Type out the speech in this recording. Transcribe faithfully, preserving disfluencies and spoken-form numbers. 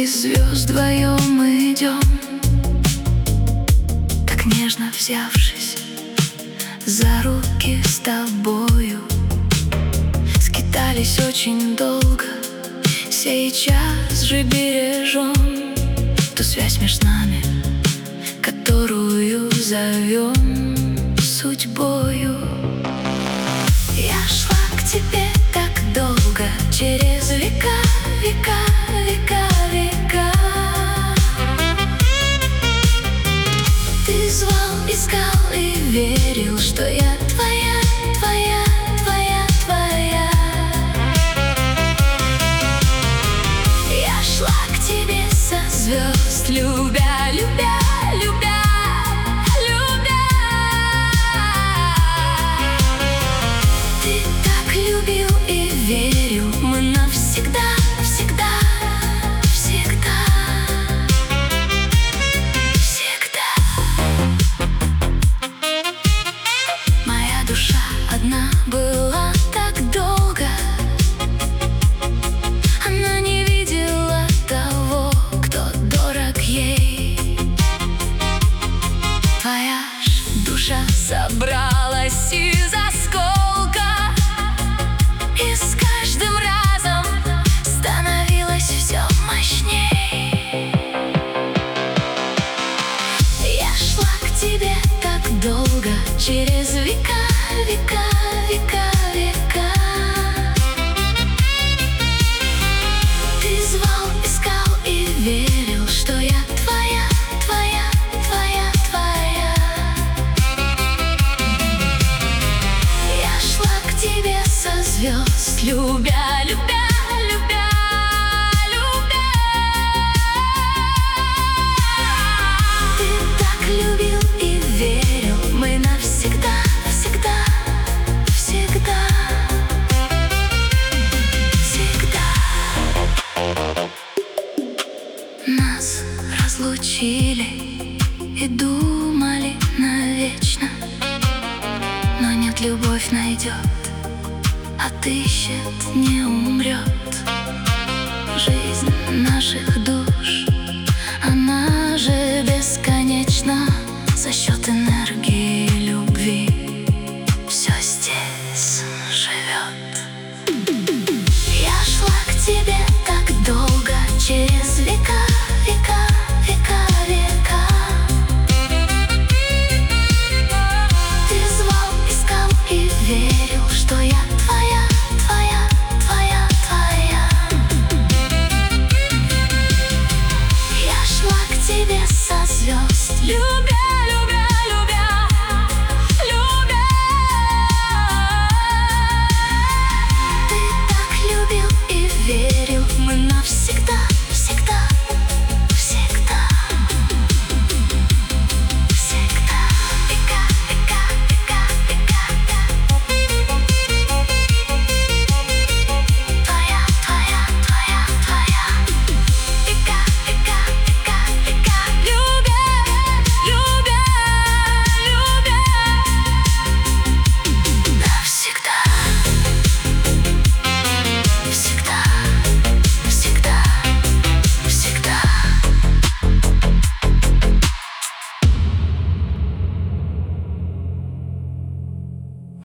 звезд вдвоем мы идем, так нежно взявшись за руки с тобою. Скитались очень долго, сейчас же бережем ту связь между нами, которую зовем судьбою. Я шла к тебе так долго, через века, века, века, века. Ты звал, искал и верил, что я твоя, твоя, твоя, твоя. Я шла к тебе со звезд, любя, любя, любя, любя. Ты так любил и верил, мы навсегда, всегда, всегда, всегда. Моя душа одна была так долго, она не видела того, кто дорог ей. Твоя ж душа собралась из осколка, и с каждым разом становилось все мощней. Я шла к тебе так долго, через века, века, века, века. Ты звал, искал и верил, что я твоя, твоя, твоя, твоя. Я шла к тебе со звезд, любя, любя, любя, любя. Ты так любил и верил, мы навсегда, всегда, всегда, всегда. Нас разлучили и думали навечно, но нет, любовь найдет, отыщет, не умрет. Жизнь наших душ, она же бесконечна за счет энергии